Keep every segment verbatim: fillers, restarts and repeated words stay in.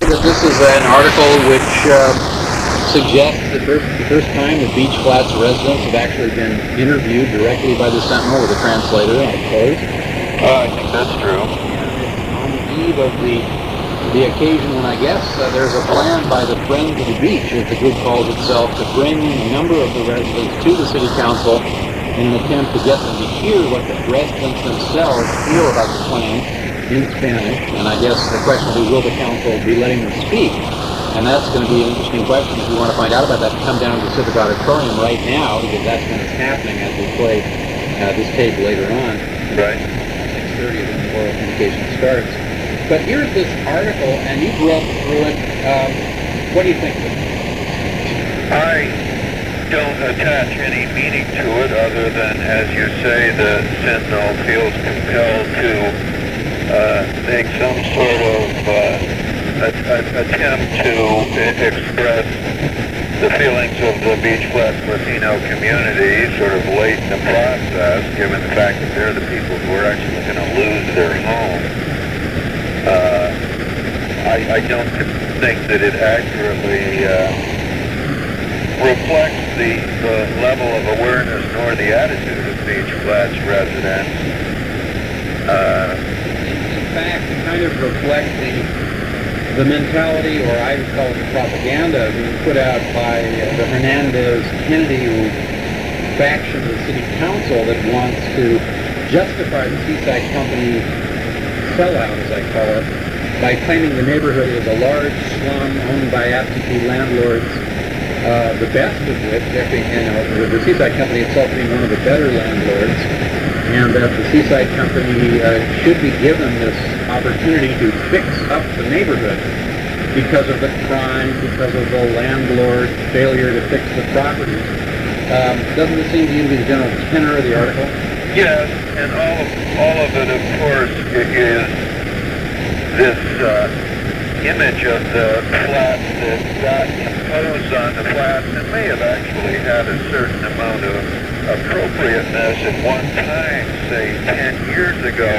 that this is an article which uh, suggests that for the first time the Beach Flats residents have actually been interviewed directly by the Sentinel with a translator, I suppose. Uh, I think that's true. On the eve of the the occasion when I guess uh, there's a plan by the Friends of the Beach, as the group calls itself, to bring a number of the residents to the City Council in an attempt to get them to hear what the residents themselves feel about the plan in Spanish. And I guess the question will be, will the council be letting them speak? And that's going to be an interesting question. If you want to find out about that, come down to the Civic Auditorium right now, because that's when it's happening as we play uh, this tape later on. Right. six thirty when the oral communication starts. But here's this article, and you've read through it. Um, what do you think of it? I don't attach any meaning to it other than, as you say, the Sentinel feels compelled to uh, make some sort of uh, a, a, attempt to express the feelings of the Beach Flats Latino community sort of late in the process, given the fact that they're the people who are actually going to lose their home. Uh, I, I don't think that it accurately uh, reflects the, the level of awareness nor the attitude of Beach Flats residents. Uh, in fact, it kind of reflects the, the mentality, or I would call it the propaganda, being put out by uh, the Hernandez-Kennedy faction of the City Council that wants to justify the Seaside Company sellout, as I call it, by claiming the neighborhood is a large slum owned by absentee landlords, uh, the best of which, actually, you know, the Seaside Company itself being one of the better landlords, and that the Seaside Company uh, should be given this opportunity to fix up the neighborhood because of the crime, because of the landlord's failure to fix the properties. Um, doesn't it seem to you to be the general tenor of the article? Yes, and all of, all of it, of course, is this uh, image of the flats that got imposed on the flats and may have actually had a certain amount of appropriateness at one time, say ten years ago,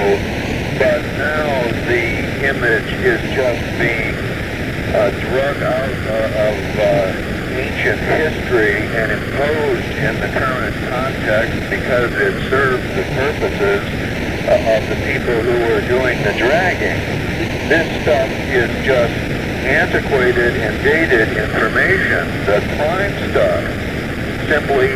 but now the image is just being uh, drug out uh, of uh, ancient history and imposed in the current context because it serves the purposes uh, of the people who are doing the dragging. This stuff is just antiquated and dated information. The crime stuff simply,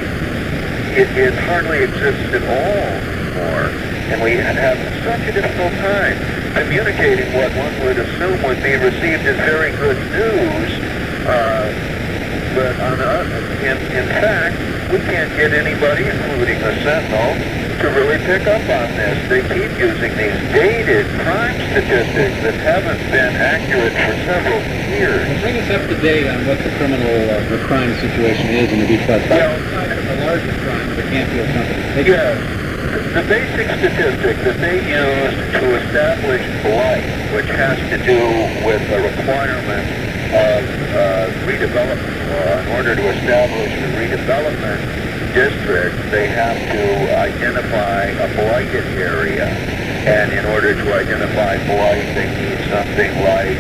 it, it hardly exists at all anymore. And we have such a difficult time communicating what one would assume would be received as very good news. Uh, But on us, in, in fact, we can't get anybody, including the Sentinel, to really pick up on this. They keep using these dated crime statistics that haven't been accurate for several years. Well, bring us up to date on what the criminal, uh, the crime situation is in the Beach Flats. Well, the larger crime, the Campfield Company. Yes. The basic statistic that they used to establish blight, which has to do with the requirement of uh, redevelopment law. In order to establish a redevelopment district, they have to identify a blighted area. And in order to identify blight, they need something like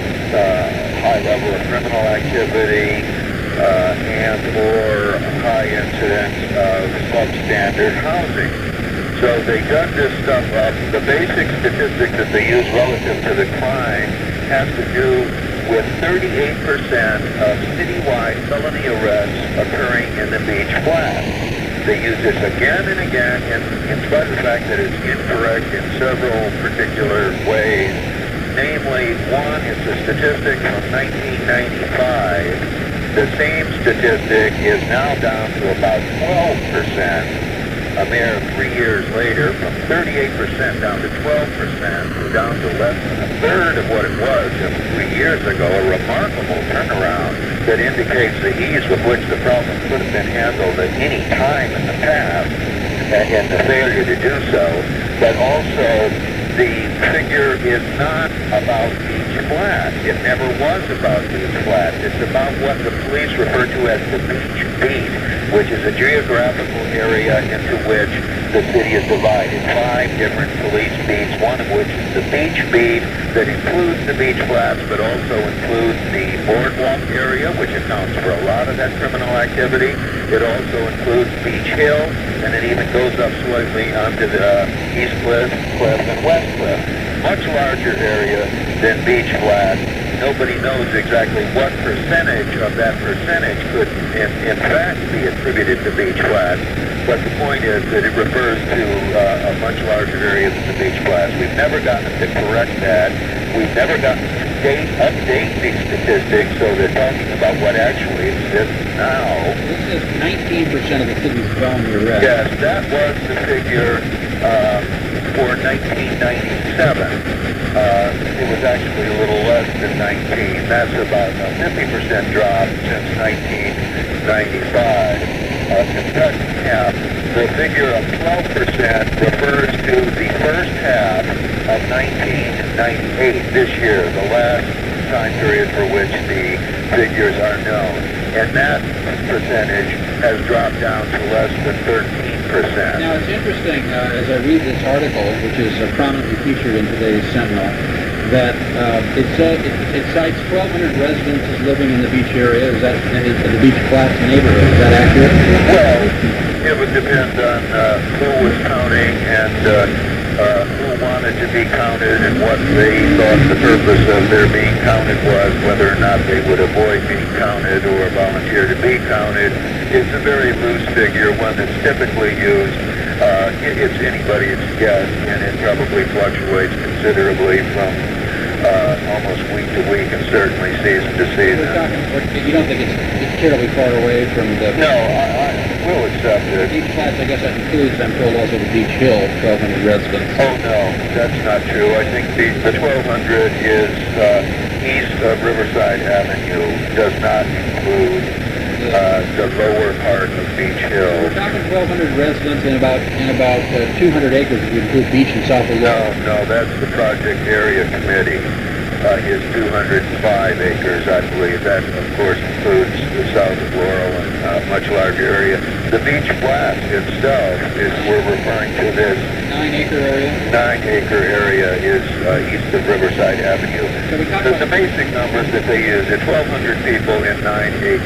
uh, high level of criminal activity uh, and or high incidence of substandard housing. So they dug this stuff up. The basic statistic that they use relative to the crime has to do with thirty-eight percent of citywide felony arrests occurring in the Beach Flats. They use this again and again, and in spite of the fact that it's incorrect in several particular ways. Namely, one, it's a statistic from nineteen ninety-five. The same statistic is now down to about twelve percent. A mere three years later, from thirty-eight percent down to twelve percent, down to less than a third of what it was just three years ago, a remarkable turnaround that indicates the ease with which the problem could have been handled at any time in the past, and the failure to do so. But also, the figure is not about Beach Flats. It never was about Beach Flats. It's about what the police refer to as the Beach Beat, which is a geographical area into which the city is divided. Five different police beats, one of which is the Beach Beat, that includes the beach flats, but also includes the boardwalk area, which accounts for a lot of that criminal activity. It also includes Beach Hill, and it even goes up slightly onto the uh, East Cliff, Cliff, and West Cliff. Much larger area than beach flats. Nobody knows exactly what percentage of that percentage could, in, in fact, be attributed to beach flats. But the point is that it refers to uh, a much larger area than the beach flats. We've never gotten to correct that. We've never gotten to date, update these statistics, so they're talking about what actually exists now. This is nineteen percent of the city's felony arrests. Yes, that was the figure uh, for nineteen ninety-seven. Uh, it was actually a little less than nineteen. That's about a fifty percent drop since nineteen ninety-five. Uh, Kentucky half, the figure of twelve percent refers to the first half of nineteen ninety-eight, this year, the last time period for which the figures are known. And that percentage has dropped down to less than thirteen percent. Now, it's interesting, uh, as I read this article, which is uh, prominently featured in today's Sentinel, that uh, it, said, it, it cites twelve hundred residents as living in the beach area. Is that in the, in the beach flats neighborhood? Is that accurate? Well, it would depend on uh, who was counting and uh, uh, who wanted to be counted and what they thought the purpose of their being counted was, whether or not they would avoid being counted or volunteer to be counted. It's a very loose figure, one that's typically used. Uh, it, it's anybody's guess, and it probably fluctuates considerably from uh, almost week to week and certainly season to season. We're talking, or you don't think it's, it's terribly far away from the... No, I, I will accept it. Beach flats, I guess that includes, I'm told, also the Beach Hill, twelve hundred residents. Oh, no, that's not true. I think the, the twelve hundred is uh, east of Riverside Avenue, does not include uh, the lower part of Beach Hill. We're talking twelve hundred residents in about in about uh, two hundred acres if you include beach and South of No, Laurel. no, that's the project area committee. Uh, is two hundred five acres, I believe. That, of course, includes the south of Laurel and a uh, much larger area. The beach flats itself is, we're referring to this Nine acre area. nine acre area is uh, east of Riverside Avenue. So we talk The, about the basic numbers that they use are twelve hundred people in nine acre